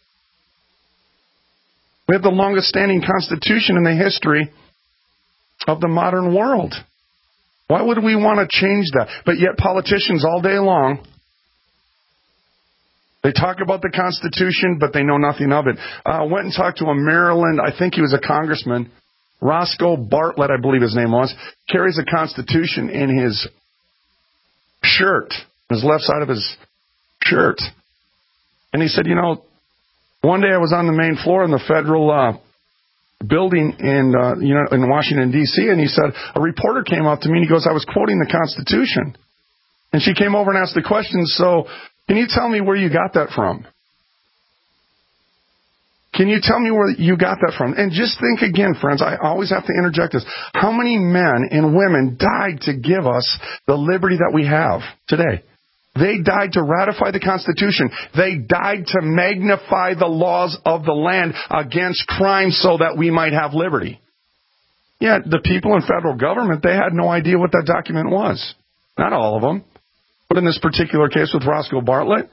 We have the longest standing constitution in the history of the modern world. Why would we want to change that? But yet politicians all day long, they talk about the Constitution, but they know nothing of it. I uh, went and talked to a Maryland, I think he was a congressman, Roscoe Bartlett, I believe his name was, carries a Constitution in his shirt, his left side of his shirt. And he said, you know, one day I was on the main floor in the federal uh, building in, uh, you know, in Washington, D C, and he said, a reporter came up to me and he goes, I was quoting the Constitution. And she came over and asked the question, so can you tell me where you got that from? Can you tell me where you got that from? And just think again, friends, I always have to interject this. How many men and women died to give us the liberty that we have today? They died to ratify the Constitution. They died to magnify the laws of the land against crime so that we might have liberty. Yet the people in federal government, they had no idea what that document was. Not all of them. But in this particular case with Roscoe Bartlett,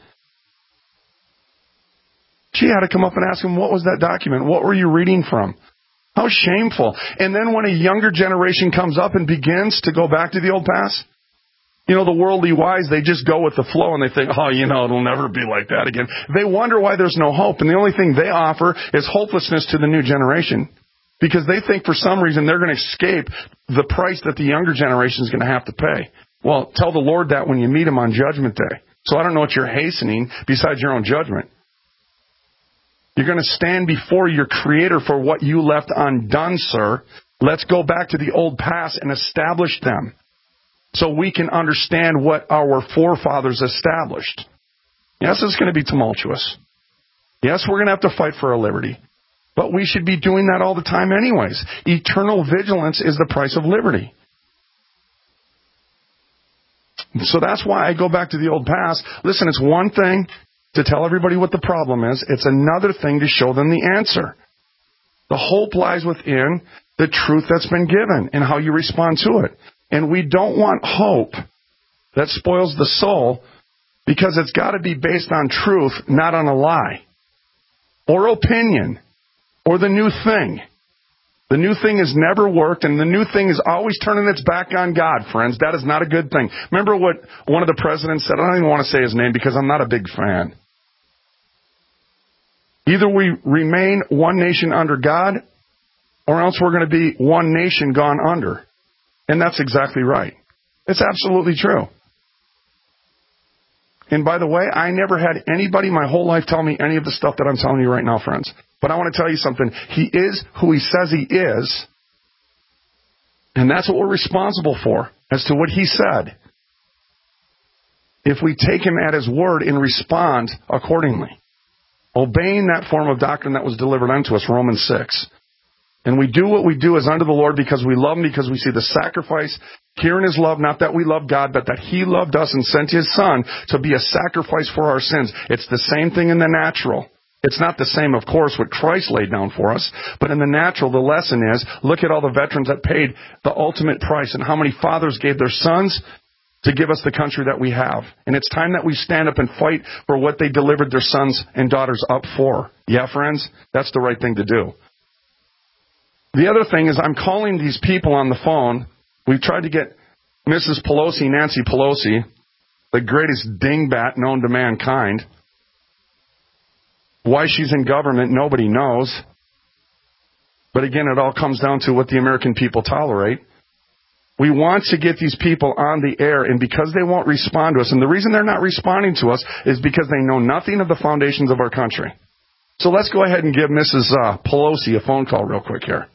she had to come up and ask him, what was that document? What were you reading from? How shameful. And then when a younger generation comes up and begins to go back to the old past, you know, the worldly wise, they just go with the flow and they think, oh, you know, it'll never be like that again. They wonder why there's no hope. And the only thing they offer is hopelessness to the new generation because they think for some reason they're going to escape the price that the younger generation is going to have to pay. Well, tell the Lord that when you meet Him on Judgment Day. So I don't know what you're hastening besides your own judgment. You're going to stand before your Creator for what you left undone, sir. Let's go back to the old past and establish them so we can understand what our forefathers established. Yes, it's going to be tumultuous. Yes, we're going to have to fight for our liberty. But we should be doing that all the time anyways. Eternal vigilance is the price of liberty. So that's why I go back to the old past. Listen, it's one thing to tell everybody what the problem is. It's another thing to show them the answer. The hope lies within the truth that's been given and how you respond to it. And we don't want hope that spoils the soul because it's got to be based on truth, not on a lie or opinion or the new thing. The new thing has never worked, and the new thing is always turning its back on God, friends. That is not a good thing. Remember what one of the presidents said? I don't even want to say his name because I'm not a big fan. Either we remain one nation under God, or else we're going to be one nation gone under. And that's exactly right. It's absolutely true. And by the way, I never had anybody my whole life tell me any of the stuff that I'm telling you right now, friends. But I want to tell you something. He is who He says He is. And that's what we're responsible for, as to what He said. If we take Him at His word and respond accordingly. Obeying that form of doctrine that was delivered unto us, Romans six. And we do what we do as unto the Lord because we love Him, because we see the sacrifice here in His love, not that we love God, but that He loved us and sent His Son to be a sacrifice for our sins. It's the same thing in the natural. It's not the same, of course, what Christ laid down for us, but in the natural, the lesson is, look at all the veterans that paid the ultimate price and how many fathers gave their sons to give us the country that we have. And it's time that we stand up and fight for what they delivered their sons and daughters up for. Yeah, friends? That's the right thing to do. The other thing is I'm calling these people on the phone. We've tried to get Missus Pelosi, Nancy Pelosi, the greatest dingbat known to mankind. Why she's in government, nobody knows. But again, it all comes down to what the American people tolerate. We want to get these people on the air, and because they won't respond to us, and the reason they're not responding to us is because they know nothing of the foundations of our country. So let's go ahead and give Missus Uh, Pelosi a phone call real quick here.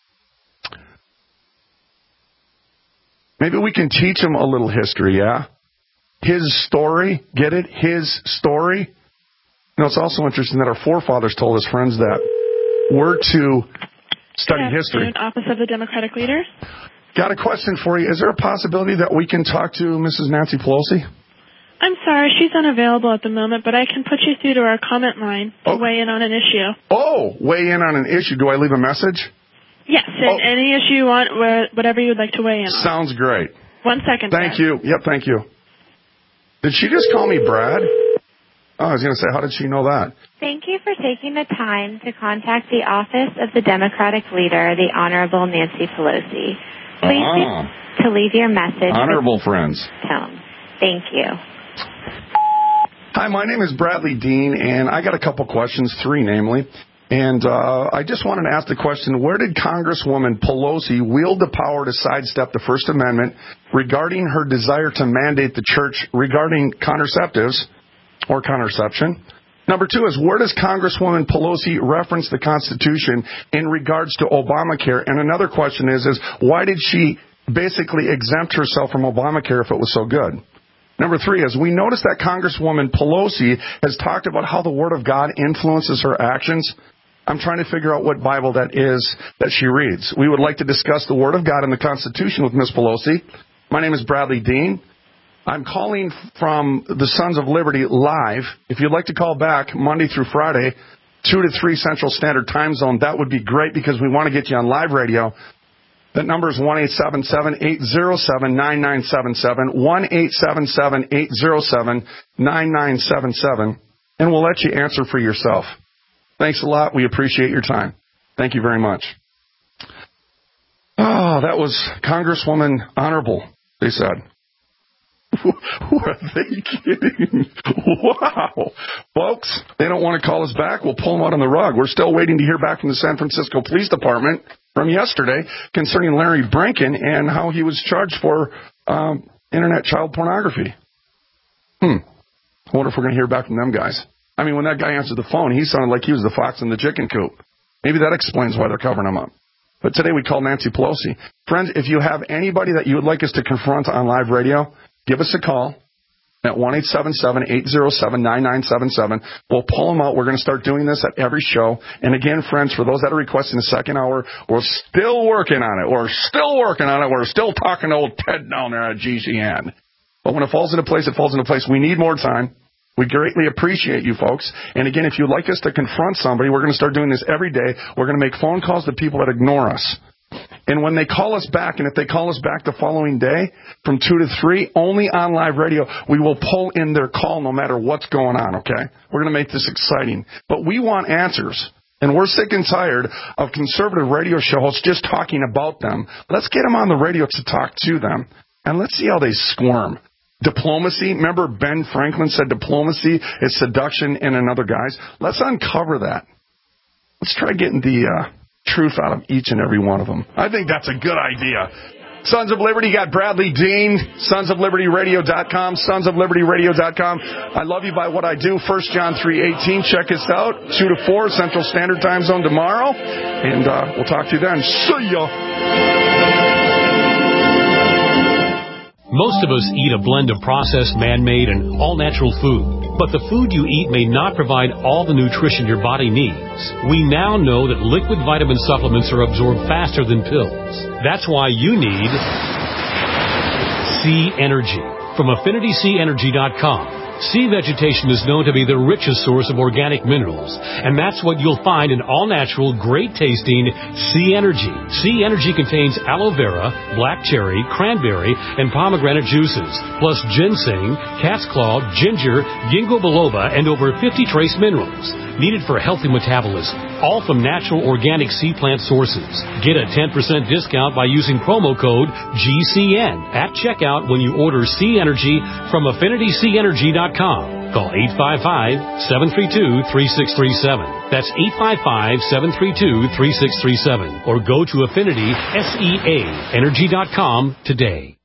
Maybe we can teach him a little history, yeah? His story, get it? His story. You know, it's also interesting that our forefathers told us, friends, that we're to study Good history. afternoon, Office of the Democratic Leader. Got a question for you. Is there a possibility that we can talk to Missus Nancy Pelosi? I'm sorry, she's unavailable at the moment, but I can put you through to our comment line to oh. weigh in on an issue. Oh, weigh in on an issue. Do I leave a message? Yes, and oh. any issue you want, whatever you would like to weigh in on. Sounds great. One second. Thank Brad. you. Yep, thank you. Did she just call me Brad? Oh, I was going to say, how did she know that? Thank you for taking the time to contact the Office of the Democratic Leader, the Honorable Nancy Pelosi. Please uh-huh. be to leave your message. Honorable friends. Tone. Thank you. Hi, my name is Bradley Dean, and I got a couple questions, three namely. And uh, I just wanted to ask the question, where did Congresswoman Pelosi wield the power to sidestep the First Amendment regarding her desire to mandate the church regarding contraceptives or contraception? Number two is, where does Congresswoman Pelosi reference the Constitution in regards to Obamacare? And another question is, is why did she basically exempt herself from Obamacare if it was so good? Number three is, we notice that Congresswoman Pelosi has talked about how the Word of God influences her actions. I'm trying to figure out what Bible that is that she reads. We would like to discuss the Word of God and the Constitution with Miz Pelosi. My name is Bradley Dean. I'm calling from the Sons of Liberty live. If you'd like to call back Monday through Friday, two to three Central Standard Time Zone, that would be great because we want to get you on live radio. That number is one eight seven seven, eight zero seven, nine nine seven seven, one eight seven seven, eight zero seven, nine nine seven seven, and we'll let you answer for yourself. Thanks a lot. We appreciate your time. Thank you very much. Oh, that was Congresswoman Honorable, they said. Who are they kidding? Wow. Folks, they don't want to call us back. We'll pull them out on the rug. We're still waiting to hear back from the San Francisco Police Department from yesterday concerning Larry Branken and how he was charged for um, internet child pornography. Hmm. I wonder if we're going to hear back from them guys. I mean, when that guy answered the phone, he sounded like he was the fox in the chicken coop. Maybe that explains why they're covering him up. But today we call Nancy Pelosi. Friends, if you have anybody that you would like us to confront on live radio, give us a call at one eight seven seven, eight zero seven, nine nine seven seven. We'll pull them out. We're going to start doing this at every show. And again, friends, for those that are requesting the second hour, we're still working on it. We're still working on it. We're still talking to old Ted down there at G C N. But when it falls into place, it falls into place. We need more time. We greatly appreciate you folks. And again, if you'd like us to confront somebody, we're going to start doing this every day. We're going to make phone calls to people that ignore us. And when they call us back, and if they call us back the following day from two to three, only on live radio, we will pull in their call no matter what's going on, okay? We're going to make this exciting. But we want answers. And we're sick and tired of conservative radio show hosts just talking about them. Let's get them on the radio to talk to them. And let's see how they squirm. Diplomacy, remember Ben Franklin said diplomacy is seduction in another guise? Let's uncover that. Let's try getting the uh, truth out of each and every one of them. I think that's a good idea. Sons of Liberty got Bradley Dean, sons of liberty radio dot com, sons of liberty radio dot com. I love you by what I do. First John three eighteen. Check us out. two to four Central Standard Time Zone tomorrow. And uh, we'll talk to you then. See ya. Most of us eat a blend of processed, man-made, and all-natural food. But the food you eat may not provide all the nutrition your body needs. We now know that liquid vitamin supplements are absorbed faster than pills. That's why you need Sea Energy from affinity sea energy dot com. Sea vegetation is known to be the richest source of organic minerals, and that's what you'll find in all-natural, great-tasting Sea Energy. Sea Energy contains aloe vera, black cherry, cranberry, and pomegranate juices, plus ginseng, cat's claw, ginger, ginkgo biloba, and over fifty trace minerals needed for healthy metabolism, all from natural organic sea plant sources. Get a ten percent discount by using promo code G C N at checkout when you order Sea Energy from affinity sea energy dot com. dot com. Call eight five five, seven three two, three six three seven. That's eight five five, seven three two, three six three seven. Or go to Affinity S E A Energy dot com today.